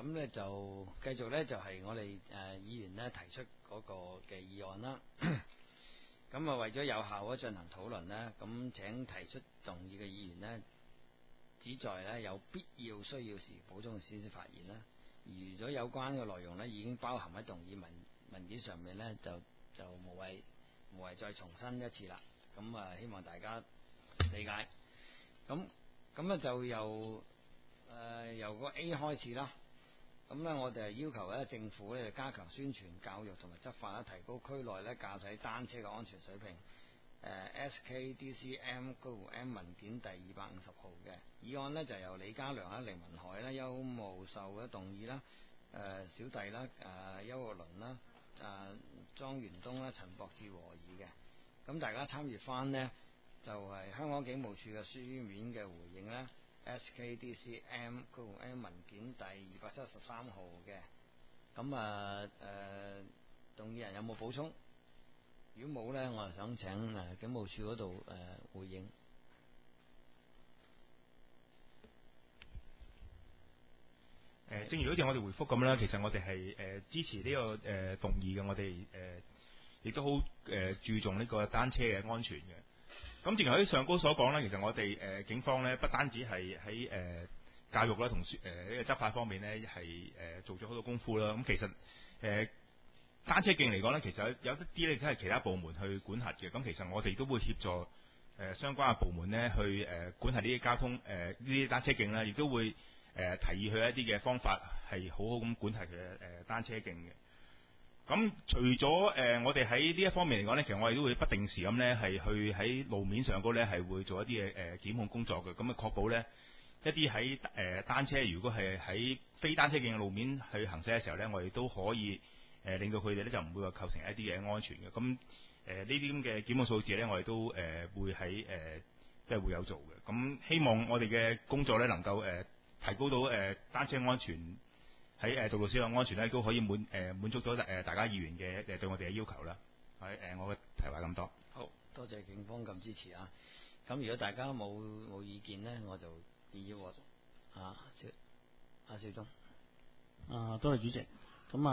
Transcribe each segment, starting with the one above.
咁咧就繼續咧就係我哋議員咧提出嗰個嘅議案啦。咁啊為咗有效嘅進行討論咧，咁請提出動議嘅議員咧，只在咧有必要需要時補充先至發言啦。而如果有關嘅內容咧已經包含喺動議文件上面咧，就無謂再重申一次啦。咁啊希望大家理解。咁咧就由個 A 開始啦。咁咧我哋係要求咧政府咧加強宣傳教育同埋執法啦，提高區內咧駕駛單車嘅安全水平。SKDCM-M 文件第250號嘅議案咧就由李家良啦、凌文海啦、邱慕秀嘅動議啦、小弟啦、邱國麟啦、莊元東啦、陳博志和議嘅。咁大家參閱翻呢，就係香港警務處嘅書面嘅回應啦。SKDCM-M 文件第273號嘅。咁動議人有冇補充？如果冇呢，我就想請警務處嗰度回應。 正如好似我哋回覆咁啦，其實我哋係支持呢個動議嘅，我哋亦都好注重呢個單車嘅安全嘅。咁正如喺上高所講啦，其實我哋警方咧不單止係喺教育啦同呢個執法方面咧係做咗好多功夫啦。咁其實單車徑嚟講咧，其實有一啲咧都係其他部門去管轄嘅。咁其實我哋都會協助相關嘅部門咧去管轄呢啲交通呢啲單車徑啦，亦都會提議佢一啲嘅方法係好好咁管轄嘅單車徑嘅。咁除咗我哋喺呢一方面嚟講咧，其實我哋都會不定時咁咧係去喺路面上高咧係會做一啲嘅檢控工作嘅。咁啊確保咧一啲喺單車如果係喺非單車徑嘅路面去行駛嘅時候咧，我哋都可以令到佢哋咧就唔會話構成一啲嘅安全嘅。咁呢啲咁嘅檢控數字咧，我哋都會喺即係會有做嘅。咁希望我哋嘅工作咧能夠提高到單車安全。喺道路使用安全咧都可以滿足到大家議員嘅對我哋嘅要求啦。我嘅提話咁多。 好多謝警方咁支持啊！咁如果大家冇意見呢，我就議喎。少忠。 多謝主席。咁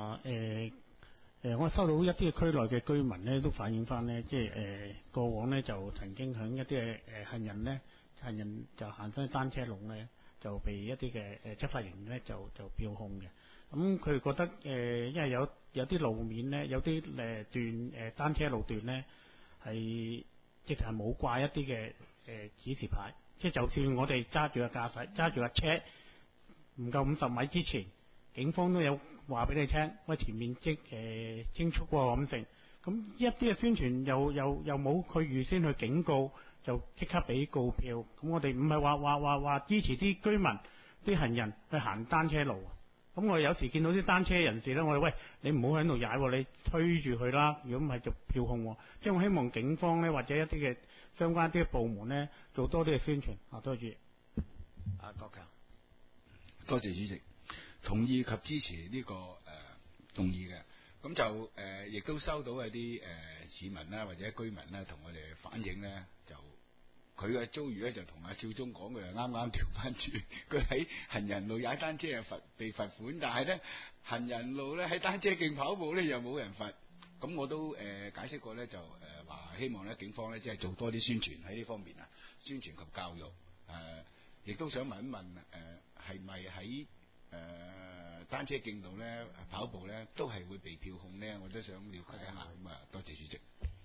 我收到一啲嘅區內嘅居民呢都反映翻呢，即係過往呢就曾經響一啲嘅行人就行翻單車路呢，就被一啲嘅執法人員咧就票控嘅。咁佢覺得因為有啲路面咧，有啲段單車路段咧係直頭係冇掛一啲嘅指示牌，即係就算我哋揸住個駕駛揸住架車唔夠50米之前，警方都有話俾你聽，喂，前面徵速咁成。咁一啲嘅宣傳又冇佢預先去警告，就即刻俾告票。咁我哋唔係話支持啲居民啲行人去行單車路。咁我哋有時見到啲單車人士咧，我哋喂，你唔好喺度踩，你推住佢啦。如果唔係就票控。即係我希望警方咧或者一啲嘅相關啲嘅部門咧做多啲嘅宣傳。多謝。 郭強。 多謝主席，同意及支持呢個動議嘅。咁就亦都收到一啲市民啦或者居民啦同我哋反映咧，就佢嘅遭遇咧就同阿少忠講嘅啱啱調翻轉，佢喺行人路踩單車被罰款，但係咧行人路咧喺單車徑跑步咧又冇人罰。咁我都解釋過咧，就話希望咧警方咧即係做多啲宣傳喺呢方面啊，宣傳及教育。亦都想問一問係咪喺單車徑度咧跑步咧都係會被票控咧？我都想了解一下。咁多謝主席。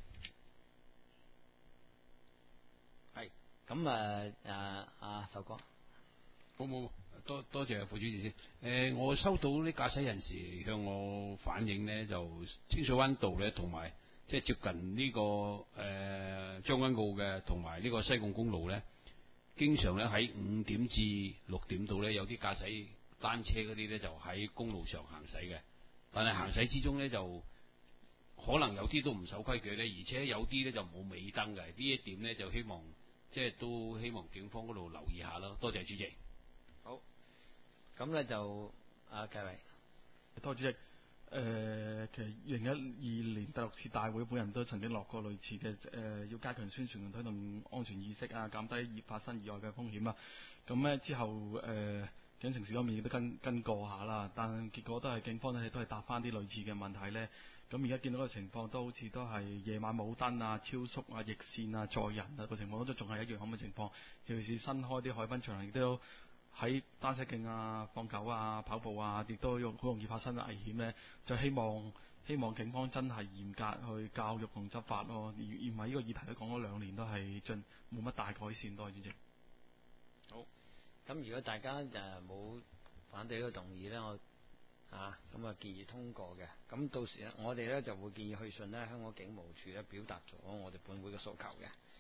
係咁壽哥。 冇，多謝副主席先。我收到啲駕駛人士向我反映呢，就清水灣道咧，同埋即係接近呢個將軍澳嘅，同埋呢個西貢公路咧，經常咧喺5點至6點度咧，有啲駕駛單車嗰啲咧就喺公路上行駛嘅，但係行駛之中咧就可能有啲都唔守規矩咧，而且有啲咧就冇尾燈嘅。呢一點咧就希望都希望警方嗰度留意下咯。多謝主席。 好，咁咧就繼偉。 多謝主席。其實2012年第6次大會，本人都曾經落過類似嘅要加強宣傳同推動安全意識啊，減低發生意外嘅風險啊。咁咧之後警城市方面亦都跟過下啦，但結果都係警方咧都係答翻啲類似嘅問題咧。咁而家見到個情況都好似都係夜晚冇燈啊、超速啊、逆線啊、載人啊個情況都仲係一樣咁嘅情況。尤其是新開啲海濱長廊，亦都有喺單車徑啊、放狗啊、跑步啊，亦都好容易發生危險咧。就希望警方真係嚴格去教育同執法咯，而唔係呢個議題都講咗2年都係冇乜大改善。多謝主席。 好，咁如果大家冇反對呢個動議咧，我咁啊建議通過嘅。咁到時我哋咧就會建議去信咧香港警務處咧，表達咗我哋本會嘅訴求嘅。